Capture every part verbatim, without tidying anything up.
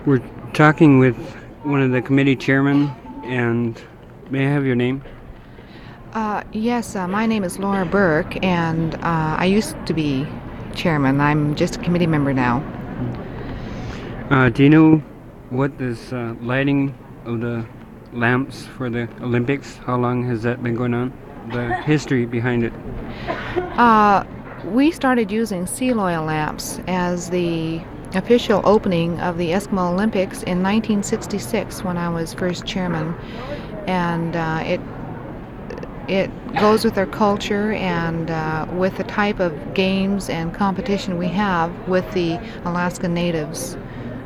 We're talking with one of the committee chairmen, and may I have your name? Uh, yes, uh, my name is Laura Burke, and uh, I used to be chairman. I'm just a committee member now. Uh, do you know what this uh, lighting of the lamps for the Olympics, how long has that been going on? The history behind it. Uh, we started using seal oil lamps as the official opening of the Eskimo Olympics in nineteen sixty-six when I was first chairman, and uh, it it goes with our culture and uh, with the type of games and competition we have with the Alaska Natives.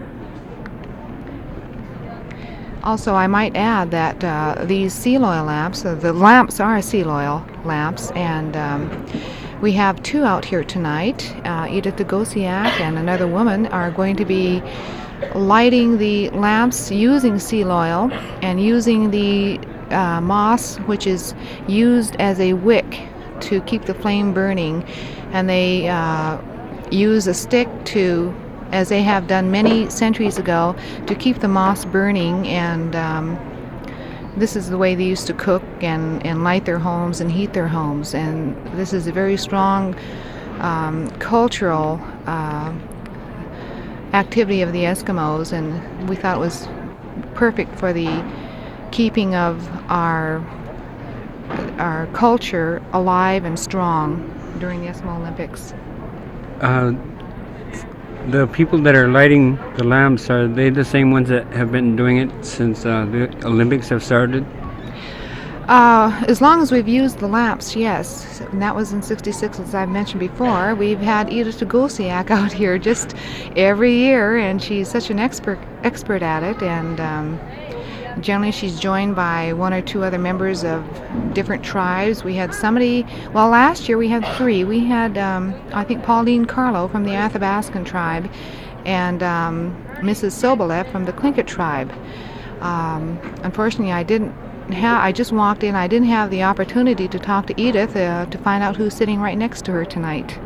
Also, I might add that uh, these seal oil lamps, uh, the lamps are seal oil lamps, and um, we have two out here tonight. Uh, Edith Gosiak and another woman are going to be lighting the lamps using seal oil and using the uh, moss, which is used as a wick to keep the flame burning, and they uh, use a stick to, as they have done many centuries ago, to keep the moss burning. And um, this is the way they used to cook and, and light their homes and heat their homes. And this is a very strong um, cultural uh, activity of the Eskimos, and we thought it was perfect for the keeping of our our culture alive and strong during the Eskimo Olympics. Uh, the people that are lighting the lamps, are they the same ones that have been doing it since uh, the Olympics have started? Uh, as long as we've used the lamps, yes. And that was in sixty-six, as I've mentioned before. We've had Edith Gosiak out here just every year, and she's such an expert expert at it. And um, generally she's joined by one or two other members of different tribes. We had somebody, well, last year we had three. We had, um, I think, Pauline Carlo from the Athabascan tribe, and um, Missus Sobolev from the Tlingit tribe. Um, unfortunately, I didn't Ha- I just walked in. I didn't have the opportunity to talk to Edith uh, to find out who's sitting right next to her tonight.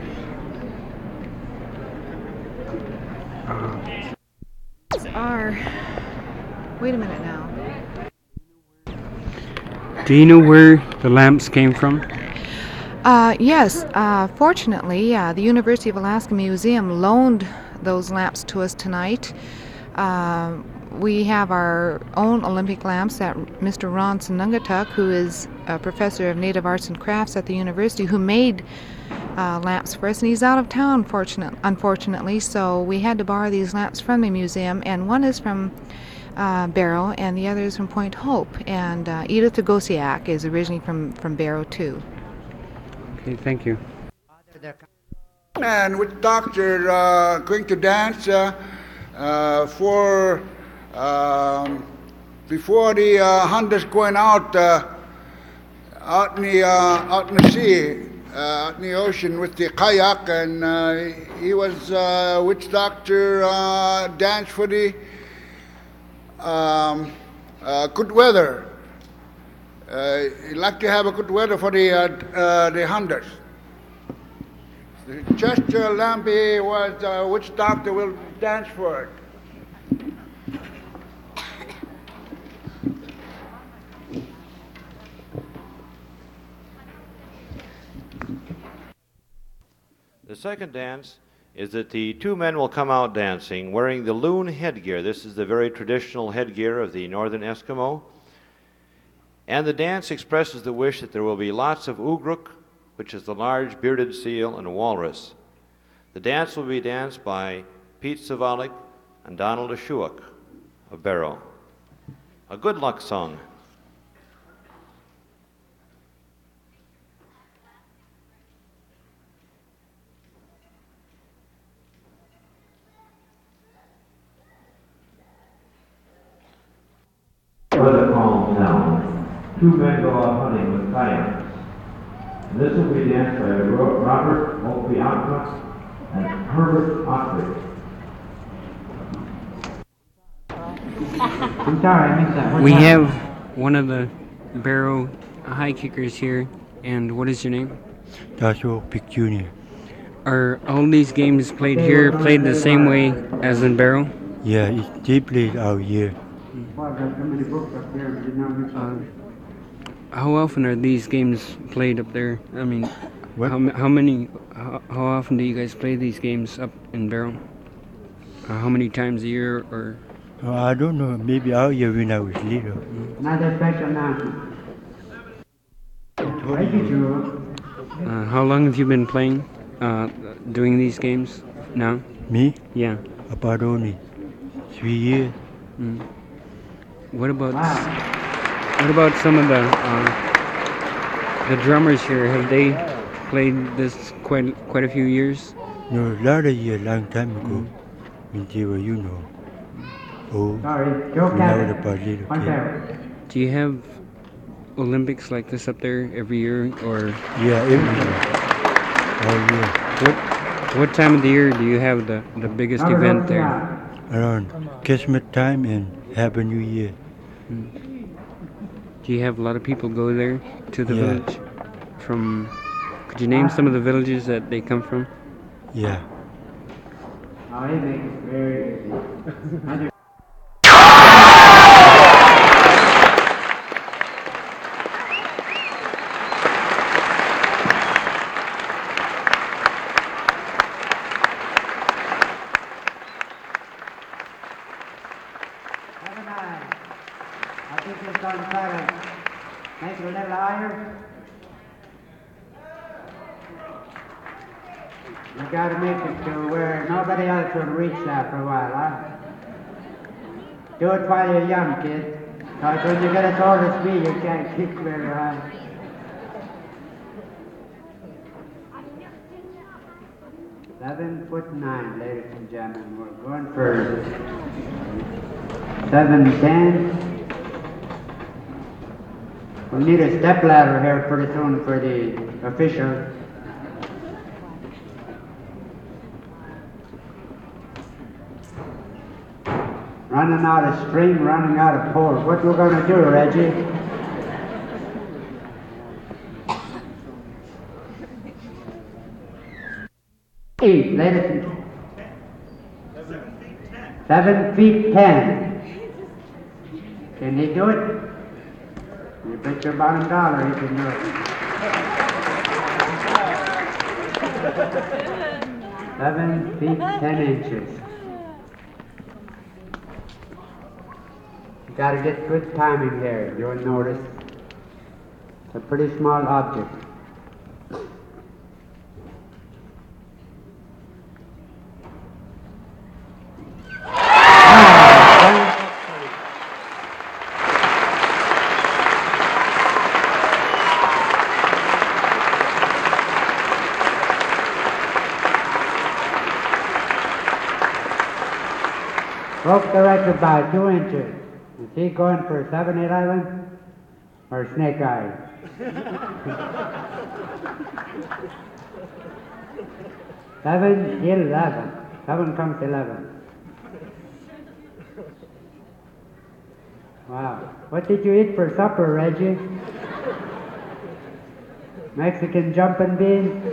Are wait a minute now. Do you know where the lamps came from? Uh, yes. Uh, fortunately, uh, the University of Alaska Museum loaned those lamps to us tonight. Uh, We have our own Olympic lamps that Mister Ron Sunungatuk, who is a professor of Native Arts and Crafts at the university, who made uh, lamps for us, and he's out of town, fortunate, unfortunately, so we had to borrow these lamps from the museum, and one is from uh, Barrow, and the other is from Point Hope, and uh, Edith Gosiak is originally from, from Barrow, too. Okay, thank you. And with Doctor uh, going to dance uh, uh, for Um, before the uh, hunters going out uh, out in the uh, out in the sea, uh, out in the ocean with the kayak, and uh, he was uh, witch doctor uh, dance for the um, uh, good weather. Uh, he like to have a good weather for the uh, uh, the hunters. Chester Lambie was uh, witch doctor will dance for it. The second dance is that the two men will come out dancing wearing the loon headgear. This is the very traditional headgear of the northern Eskimo. And the dance expresses the wish that there will be lots of ugruk, which is the large bearded seal, and walrus. The dance will be danced by Pete Savalik and Donald Ashuak of Barrow. A good luck song. Weather calms down. Two men go out hunting with kayaks. And this will be danced by Robert Opiaka and Herbert Ockridge. We have one of the Barrow high kickers here, and what is your name? Joshua Pick Junior Are all these games played here played the same way as in Barrow? Yeah, it's deeply out here. Uh, how often are these games played up there? I mean, What? how, ma- how many, how, how often do you guys play these games up in Barrow? Uh, how many times a year or? Oh, I don't know. Maybe out here when I was little. Another special announcement. Thank you, Drew. Uh, how long have you been playing, uh, doing these games now? Me? Yeah. About only three years. Mm. What about what about some of the uh, the drummers here? Have they played this quite quite a few years? No, a lot of years, long time ago. When they were, you know, old. Sorry, Joe When I was Captain. about little One kid. there. Do you have Olympics like this up there every year, or Yeah, every year. All year. what what time of the year do you have the the biggest Robert event there? Ocean. Around Christmas time and Happy New Year. Do you have a lot of people go there to the Yeah. village? From could you name some of the villages that they come from? Yeah. Oh, he makes it very easy. Number nine. I think it's on silent. Make it a little higher. You gotta make it to where nobody else will reach that for a while, huh? Do it while you're young, kid. Because when you get as old as me, you can't kick very high. Seven foot nine, ladies and gentlemen. We're going for seven ten. We need a step ladder here pretty soon for the official. Running out of string, running out of poles. What we're gonna do, Reggie? Eight, ladies and seven feet ten. Can he do it? You bet your bottom dollar he can do it. Seven feet ten inches. You gotta get good timing here, you'll notice. It's a pretty small object. Broke the record by two inches. Is he going for seven eleven or snake eyes? Seven eleven. Seven comes eleven. Wow. What did you eat for supper, Reggie? Mexican jumping beans?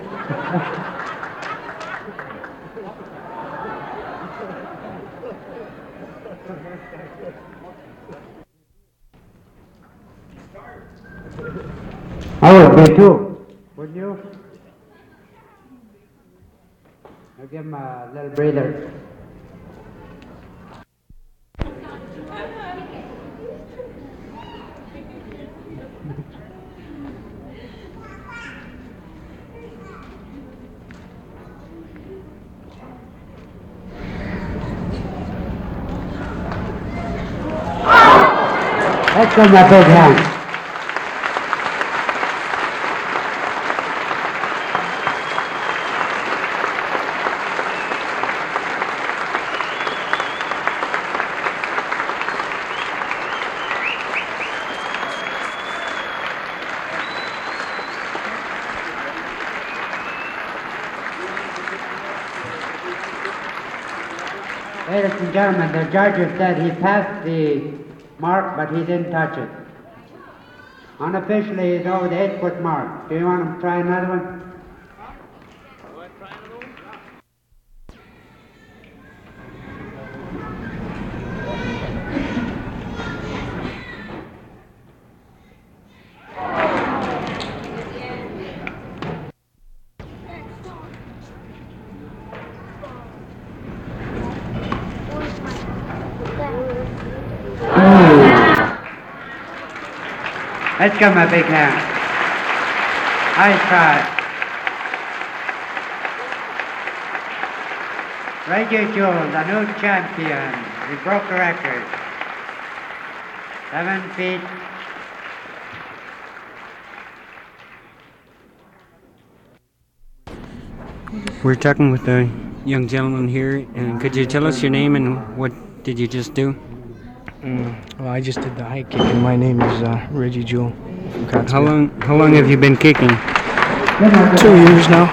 I would be too. Wouldn't you? I'll give him a little breather. Let's give him a big hand. Ladies and gentlemen, the judges said he passed the mark, but he didn't touch it. Unofficially, he's over the eight-foot mark. Do you want him to try another one? Let's give him a big hand. I tried. Reggie Jones, the new champion. He broke the record. Seven feet. We're talking with a young gentleman here, and could you tell us your name and what did you just do? Mm, well, I just did the high kick, and my name is uh, Reggie Jewell from Cotsville. How long? How long have you been kicking? Two years now.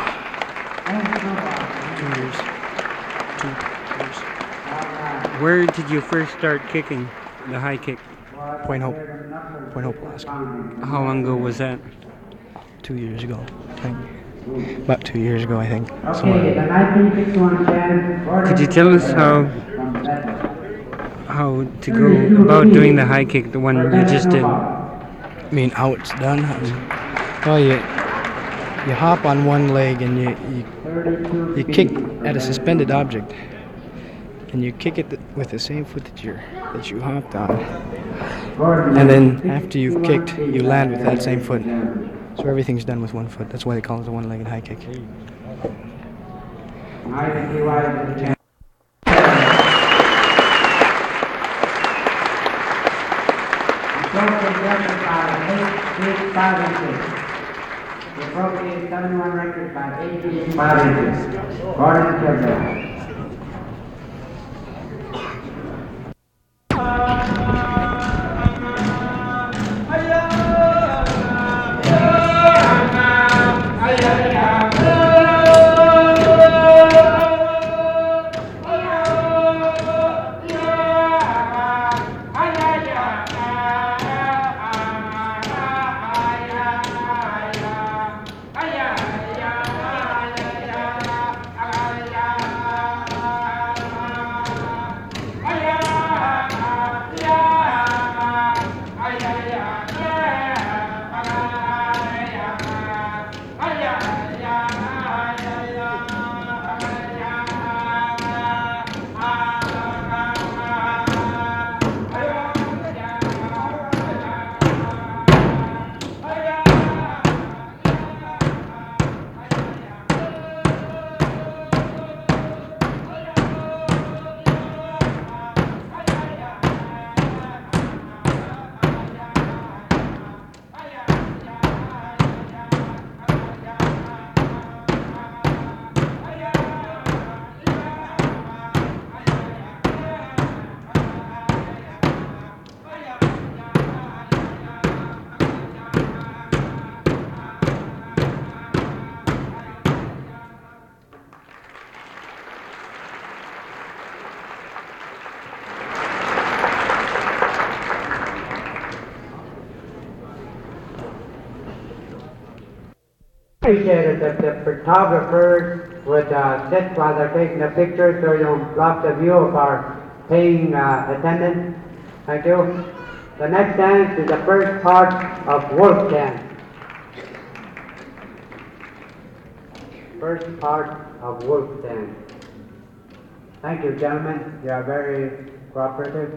Two years. Two years. Where did you first start kicking the high kick? Point Hope. Point Hope, Alaska. How long ago was that? Two years ago, I think. About two years ago, I think. Okay, the nineteen sixty-one champ. Could you tell us how how to go about doing the high kick, the one you just did? I mean, how it's done? Well, you you hop on one leg and you you, you kick at a suspended object, and you kick it with the same foot that you that you hopped on. And then after you've kicked, you land with that same foot. So everything's done with one foot. That's why they call it a one-legged high kick. They broke the seventy-one record by eight feet five inches. Gordon Kevin. Appreciate it that the photographers would uh, sit while they're taking the picture so you don't block the view of our paying uh, attendants. Thank you. The next dance is the first part of Wolf Dance. First part of Wolf Dance. Thank you, gentlemen. You are very cooperative.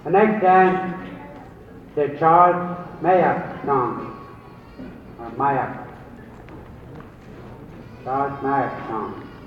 The next dance, the Charles Mayak song, or Mayak, Charles Mayak song.